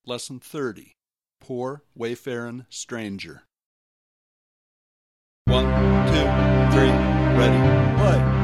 Lesson 30. Poor Wayfarin' Stranger. 1, 2, 3, ready, play.